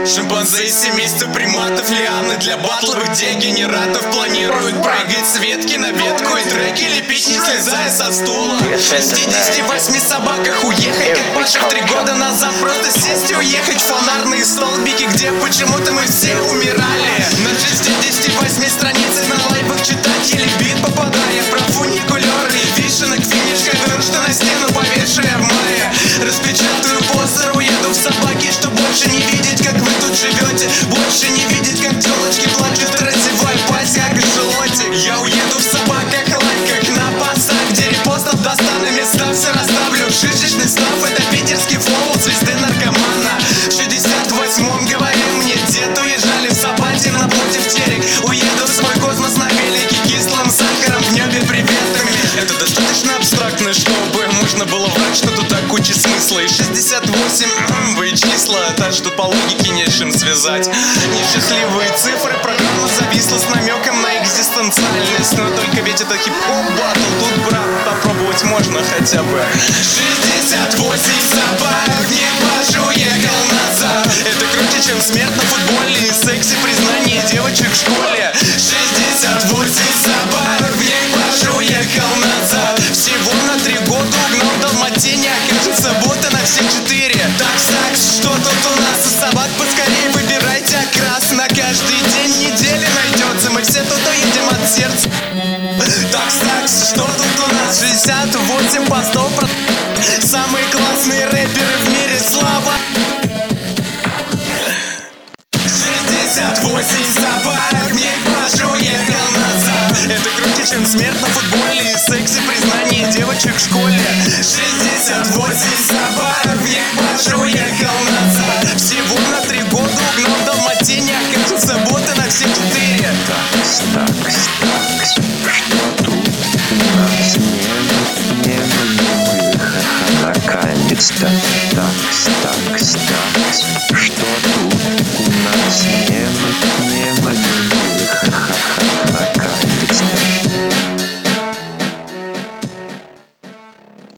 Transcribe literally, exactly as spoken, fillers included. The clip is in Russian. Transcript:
Шимпанзе из семейства приматов, лианы для батловых дегенератов планируют прыгать с ветки на ветку и треки лепить, не слезая со стула. В шестидесяти восьми собаках уехать, как Паша три года назад. Просто сесть и уехать в фонарные столбики, где почему-то мы все умирали. На шестидесяти восьми страницах на лайвах читать еле бит, попадая про фуникулеры и вишенок финиш, ковер, что на стену повешая в мае. Распечатаю постер, уеду в собаки, чтоб больше не видеть, как вы тут живете. Больше не видеть, как телочки плачут, разевая пасть, как желотик. Я уеду в собаках, лайк, как на пасах, где репостов достану места, все расставлю. Шишечный став, это питерский флоу звезды наркомана. В шестьдесят восьмом, говорил мне дед, уезжали в Сабатин напротив терек. Уеду в свой космос на велике, кислым сахаром в небе приветами. Это достаточно абстрактно, чтобы можно было врать, что тут так куча смысла. И шестьдесят восемь, вы числа, так что по логике не с чем связать. Несчастливые цифры, программа зависла с намеком на экзистенциальность. Но только ведь это хип-хоп батл, тут, брат, попробовать можно хотя бы. шестьдесят восемь собак, не Паша уехал назад. Это круче, чем смерть на футболе и сексе признание девочек в школе. шестьдесят восемь собак, не Паша уехал назад. Всего на три года угнал Далматиния, кажется, будто на все четыре. Такс, такс, что тут у нас у собак? Поскорее выбирайте окрас. На каждый день недели найдется, мы все тут уедем от сердца. Такс, такс, что тут у нас? шестьдесят восемь постов про... Самые классные рэперы в мире, слава. шестьдесят восемь собак, не Паша уехал назад. Это круче, чем смерть на футболе и сексе признание девочек в школе. шестьдесят восемь собак, не Паша уехал назад. Всего на три года угнал Далматиния, кажется, будто на все четыре. Такс, такс, такс, что тут у нас небо, небо, небо, наконец-то. Такс, такс, такс, что тут у нас небо, небо, небо.